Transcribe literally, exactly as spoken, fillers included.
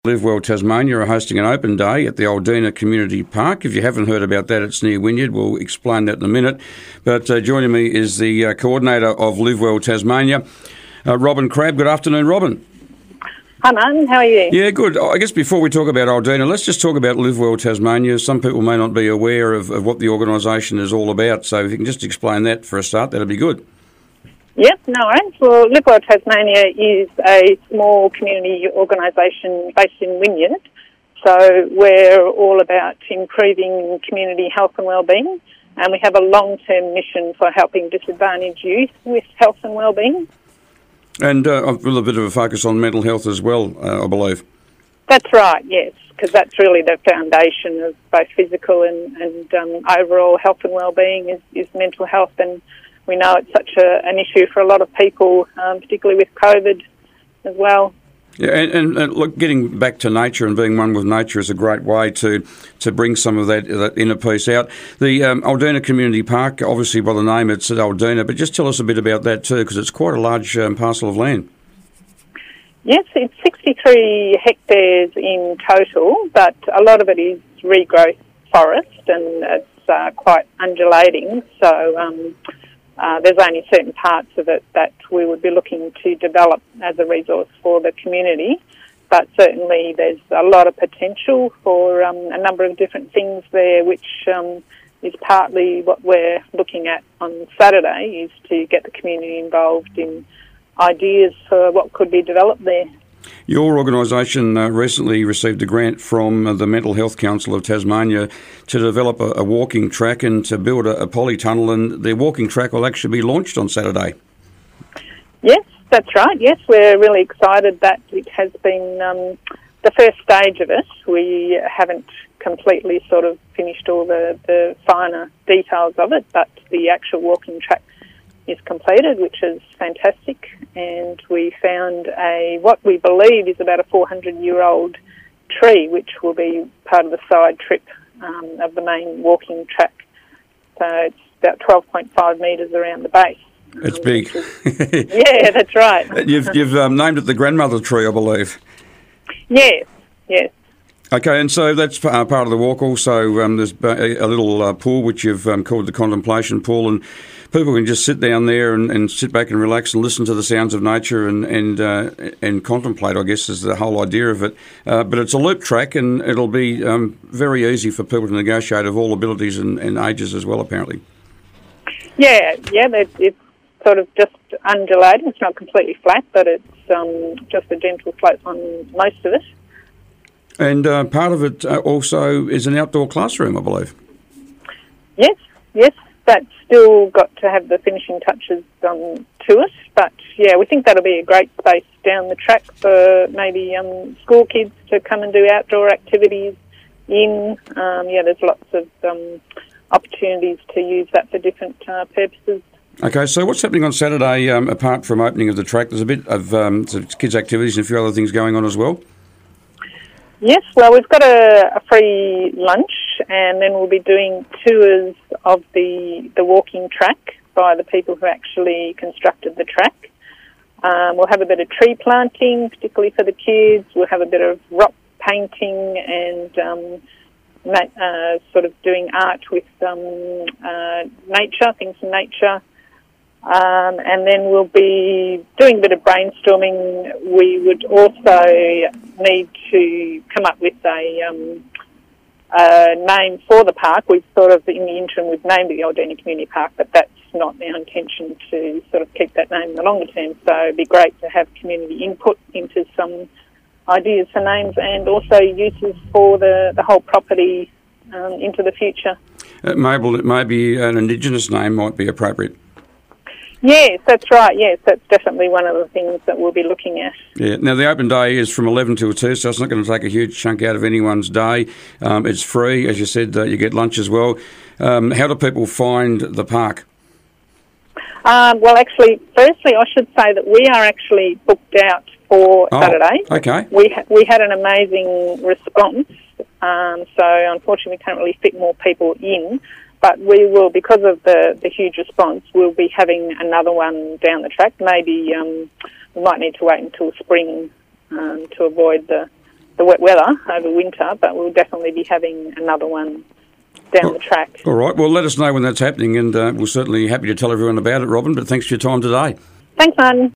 Live Well Tasmania are hosting an open day at the Aldina Community Park. If you haven't heard about that, it's near Wynyard. We'll explain that in a minute. But uh, joining me is the uh, coordinator of Live Well Tasmania, uh, Robin Crabb. Good afternoon, Robin. Hi, Martin. How are you? Yeah, good. I guess before we talk about Aldina, let's just talk about Live Well Tasmania. Some people may not be aware of, of what the organisation is all about, so if you can just explain that for a start, that'd be good. Yep, no worries. Well, Live Well Tasmania is a small community organisation based in Wynyard. So we're all about improving community health and wellbeing, and we have a long-term mission for helping disadvantaged youth with health and wellbeing. And uh, with a bit of a focus on mental health as well, uh, I believe. That's right, yes, because that's really the foundation of both physical and, and um, overall health and wellbeing is, is mental health, and we know it's such a, an issue for a lot of people, um, particularly with COVID as well. Yeah, and, and, and look, getting back to nature and being one with nature is a great way to, to bring some of that, that inner peace out. The um, Aldina Community Park, obviously by the name it's at Aldina, but just tell us a bit about that too, because it's quite a large um, parcel of land. Yes, it's sixty-three hectares in total, but a lot of it is regrowth forest and it's uh, quite undulating, so um, Uh, there's only certain parts of it that we would be looking to develop as a resource for the community, but certainly there's a lot of potential for um, a number of different things there, which um, is partly what we're looking at on Saturday, is to get the community involved in ideas for what could be developed there. Your organisation uh, recently received a grant from uh, the Mental Health Council of Tasmania to develop a, a walking track and to build a, a polytunnel, and the walking track will actually be launched on Saturday. Yes, that's right. Yes, we're really excited that it has been um, the first stage of it. We haven't completely sort of finished all the, the finer details of it, but the actual walking track is completed, which is fantastic, and we found a what we believe is about a four hundred year old tree, which will be part of the side trip um, of the main walking track. So it's about twelve point five metres around the base. It's um, big. Is, yeah, that's right. You've, you've um, named it the grandmother tree, I believe. Yes, yes. Okay, and so that's uh, part of the walk. Also, um, there's a, a little uh, pool which you've um, called the Contemplation Pool, and people can just sit down there and, and sit back and relax and listen to the sounds of nature and and uh, and contemplate, I guess, is the whole idea of it. Uh, but it's a loop track, and it'll be um, very easy for people to negotiate of all abilities and, and ages as well, apparently. Yeah, yeah, it's sort of just undulating. It's not completely flat, but it's um, just a gentle slope on most of it. And uh, part of it uh, also is an outdoor classroom, I believe. Yes, yes. That's still got to have the finishing touches done to it. But, yeah, we think that'll be a great space down the track for maybe um, school kids to come and do outdoor activities in. Um, yeah, there's lots of um, opportunities to use that for different uh, purposes. Okay, so what's happening on Saturday, um, apart from opening of the track? There's a bit of um, kids' activities and a few other things going on as well. Yes, well, we've got a, a free lunch, and then we'll be doing tours of the the walking track by the people who actually constructed the track. Um, we'll have a bit of tree planting, particularly for the kids. We'll have a bit of rock painting and um, ma- uh, sort of doing art with um, uh, nature, things from nature. Um, and then we'll be doing a bit of brainstorming. We would also need to come up with a, um, a name for the park. We've sort of, in the interim, we've named it the Aldina Community Park, but that's not our intention to sort of keep that name in the longer term. So it'd be great to have community input into some ideas for names and also uses for the, the whole property um, into the future. Uh, Mabel, maybe an Indigenous name might be appropriate. Yes, that's right. Yes, that's definitely one of the things that we'll be looking at. Yeah. Now, the open day is from eleven till two, so it's not going to take a huge chunk out of anyone's day. Um, it's free. As you said, uh, you get lunch as well. Um, how do people find the park? Um, well, actually, firstly, I should say that we are actually booked out for oh, Saturday. Okay. We, ha- we had an amazing response, um, so unfortunately we can't really fit more people in. But we will, because of the, the huge response, we'll be having another one down the track. Maybe um, we might need to wait until spring um, to avoid the the wet weather over winter, but we'll definitely be having another one down oh, the track. All right. Well, let us know when that's happening, and uh, we're certainly happy to tell everyone about it, Robin. But thanks for your time today. Thanks, Martin.